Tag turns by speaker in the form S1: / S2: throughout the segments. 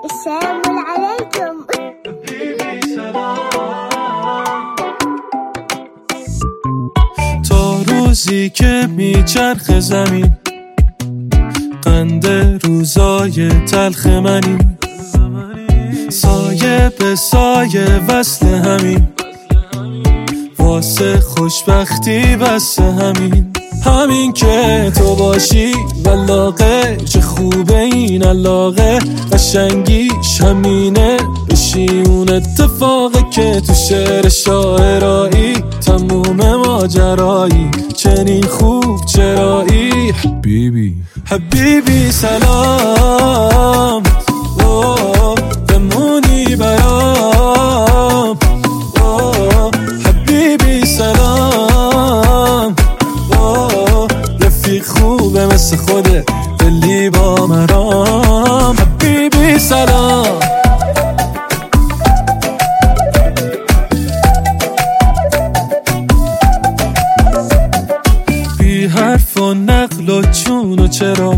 S1: السلام عليكم.
S2: تا روزی که میچرخ زمین، قند روزای تلخ منی، سایه به سایه وصل همین، واسه خوشبختی بس همین که تو باشی ولاغه، چه خوبه این علاقه، قشنگیش همینه، بشی اون اتفاقه که تو شعر شاعرایی تموم ماجرایی، چنین خوب چرایی. حبیبی سلام، بمونی برام، حبیبی سلام، رفیق خوبه مثل خوده، دلی با مرام. حبیبی سلام، بی حرف و نقل و چون و چرا،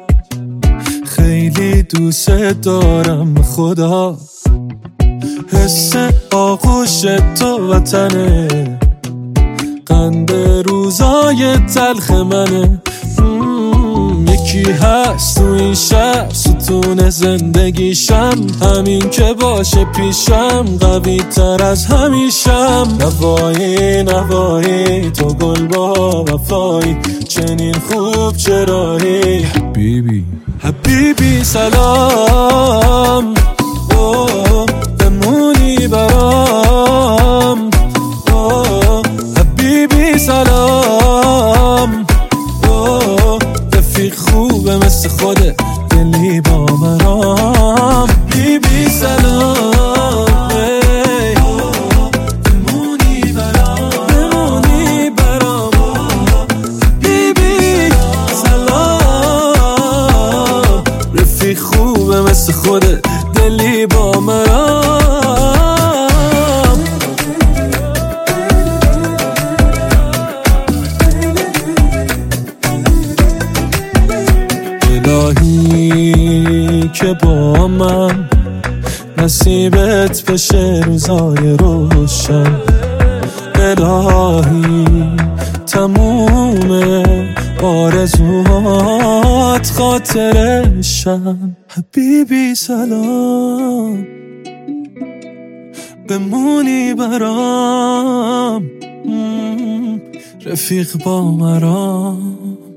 S2: خیلی دوست دارم خدا، حس آغوش تو وطنه، قند روزای تلخ منه. یکی هست تو این شهر ستون زندگیشم، همین که باشه پیشم قوی تر از همیشم. نوایی نوایی تو گل با وفایی، چنین خوب چرایی. حبیبی سلام، بمونی برام، حبیبی سلام، رفیق خوبه مثل خوده، دلی با مرام. حبیبی سلام، بمونی برام، حبیبی سلام، رفیق خوبه مثل خوده، دلی با مرام. الهی که با من نصیبت بشه روزای روشن، الهی تموم آرزوهات خاطرشن. حبیبی سلام، بمونی برام، رفیق با مرام.